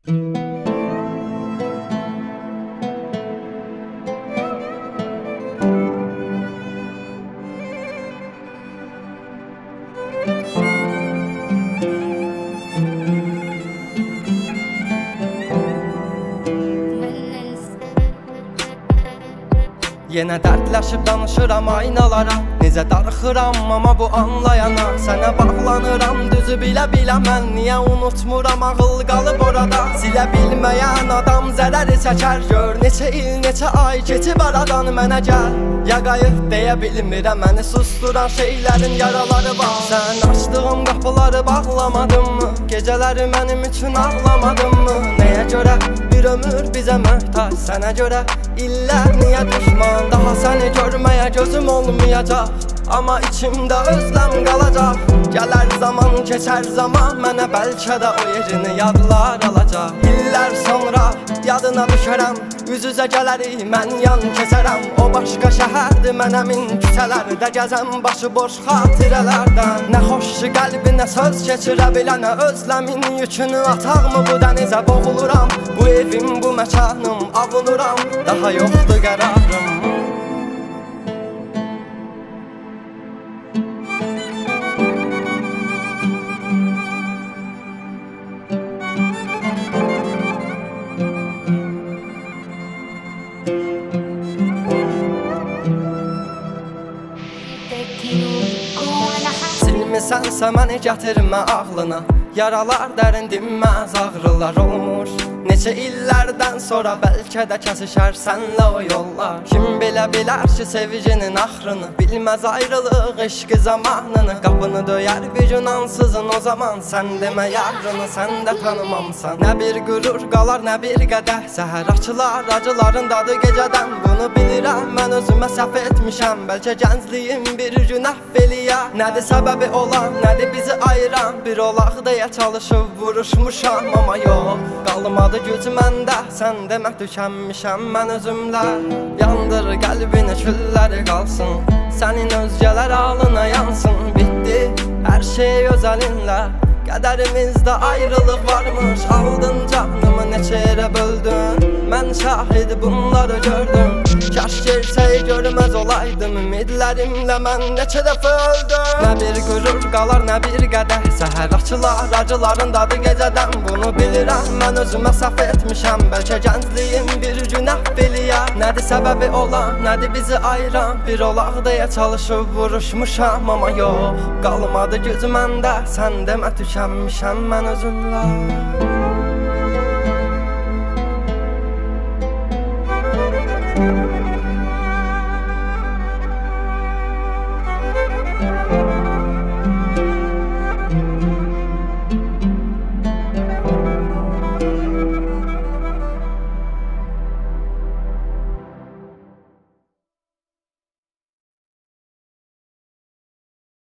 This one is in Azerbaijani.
Yenə dərdləşib danışıram aynalara, necə darıxıram amma bu anlayana. Sənə bağlanıram düzü bilə-bilə mən, niyə unutmuram ağıl qalıb orada. Silə bilməyən adam zərəri çəkər, gör neçə il, neçə ay keçib aradan mənə gəl. Ya qayıt deyə bilmirəm, məni susturan şeylərin yaraları var. Sən açdığım qapıları bağlamadın mı? Gecələri mənim üçün ağlamadın mı? Nəyə görə bir ömür bizə möhtac, sənə görə illər niyə düşman? Daha səni görməyə gözüm olmayacaq, amma içimdə özləm qalacaq. Gələr zaman, keçər zaman, mənə bəlkə də o yerini yadlar alacaq. İllər sonra yadına düşərəm, üz-üzə gələrik, mən yan keçərəm. O başqa şəhərdir, mən həmin küçələrdə gəzəm, başı boş xatirələrdən. Nə xoş qəlbinə söz keçirə bilənə, özləmin yükünü ataqmı bu dənizə boğuluram. Bu evim, bu məkanım, avunuram, daha yoxdur qərarım. Silmisənsə məni gətirmə ağlına, yaralar dərin dinməz, ağrılar olmuş. Neçə illərdən sonra bəlkə də kəsişər sənlə o yollar. Kim bilə bilər ki sevginin axrını, bilməz ayrılıq eşqi zamanını. Qapını döyər bir gün ansızın o zaman, sən demə yarını sən də tanımamsan. Nə bir qürur qalar, nə bir qədəh, səhər açılar acıların dadı gecədən. Bunu bilirəm, mən özümə səhv etmişəm, bəlkə gəncliyim bir gün əhv eləyə. Nədir səbəbi olan, nədir bizi ayıran, bir olaq deyə çalışıb vuruşmuşam, amma yox, qalmadı güc məndə, sən demə tükənmişəm mən özümlə. Yandır qəlbini, külləri qalsın, sənin özgələr alına yansın. Bitdi hər şey öz əlinlə, qədərimizdə ayrılıq varmış. Aldın canımı neçə yerə böldün, mən şahid bunları gördüm. Kaş gelsəy görməz olaydım, ümidlərimlə mən neçə dəfə öldüm. Nə bir qürur qalar, nə bir qədəh, səhər açılar acıların dadı gecədən. Bunu bilirəm, mən özümə səhv etmişəm, bəlkə gəncliyim bir gün əhv eləyə. Nədir səbəbi olan, nədir bizi ayıran, bir olaq deyə çalışıb vuruşmuşam, amma yox, qalmadı güc məndə, sən demə tükənmişəm mən özümlə.